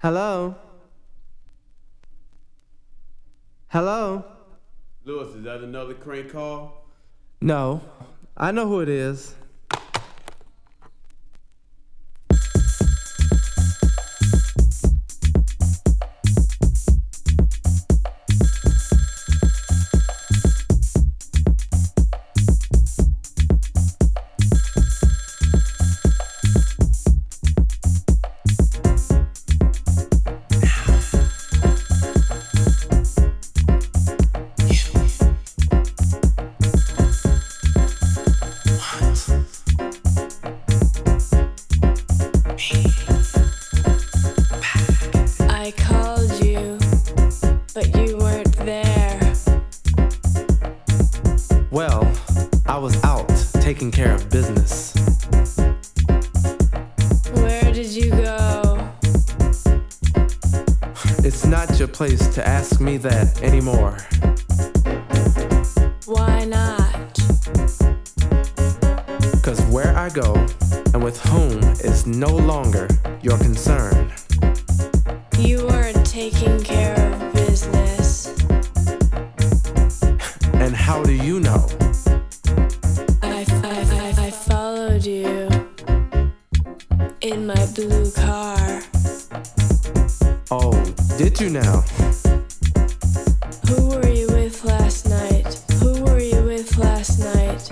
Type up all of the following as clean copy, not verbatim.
Hello? Hello? Lewis, is that another crank call? No, I know who it is. I called you, but you weren't there. Well, I was out taking care of business. Where did you go? It's not your place to ask me that anymore. Why not? 'Cause where I go and with whom is no longer your concern. You weren't taking care of business. And how do you know? I followed you in my blue car. Oh, did you now? Who were you with last night? Who were you with last night?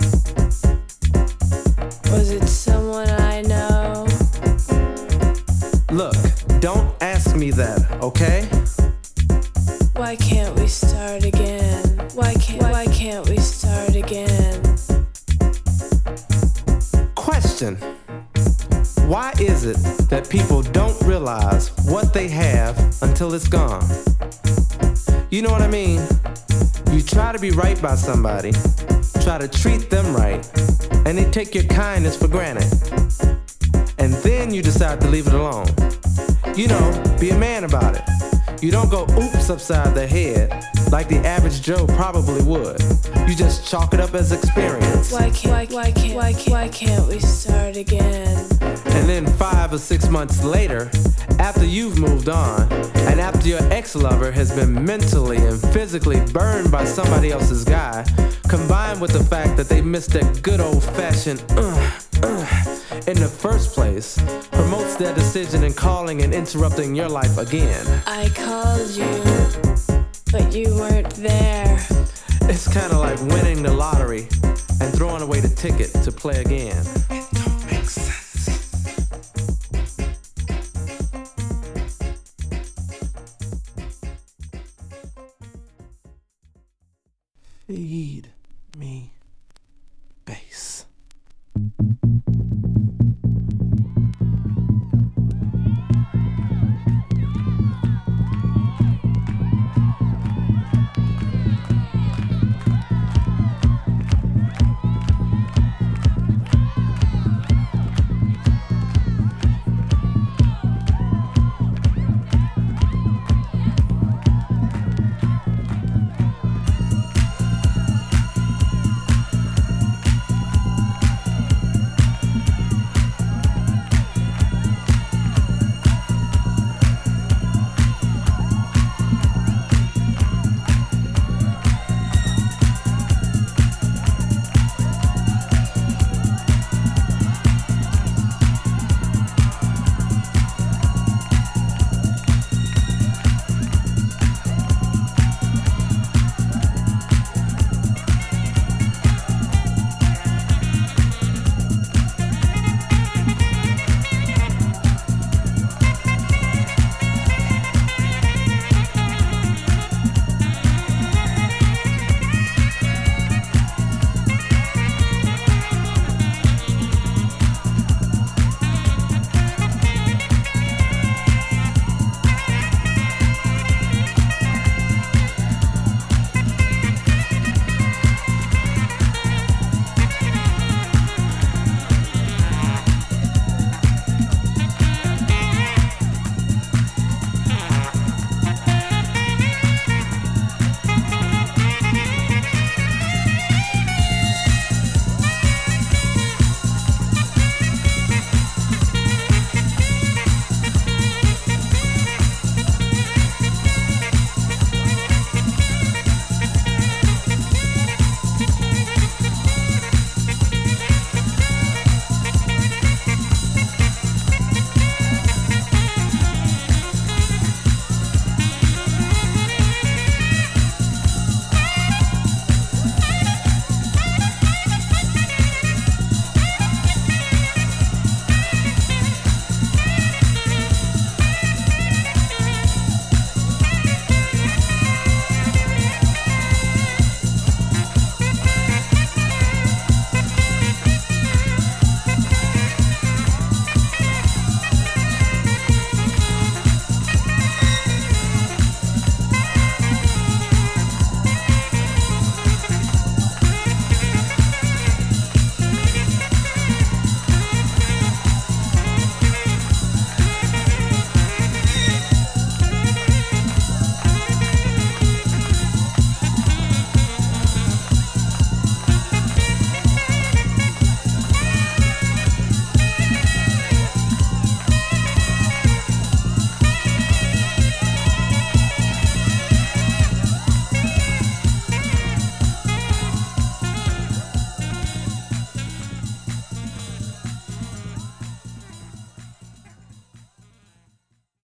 Was it someone I know? Look, don't ask me that, okay? Why can't we start again? Why can't we start again? Question. Why is it that people don't realize what they have until it's gone? You know what I mean? You try to be right by somebody, try to treat them right, and they take your kindness for granted. And then you decide to leave it alone. You know, be a man about it. You don't go oops upside the head like the average Joe probably would. You just chalk it up as experience. Why can't we start again? And then 5 or 6 months later, after you've moved on, and after your ex-lover has been mentally and physically burned by somebody else's guy, combined with the fact that they missed that good old-fashioned in the first place, promotes their decision in calling and interrupting your life again. I called you, but you weren't there. It's kind of like winning the lottery and throwing away the ticket to play again. It don't make sense. Feed me bass.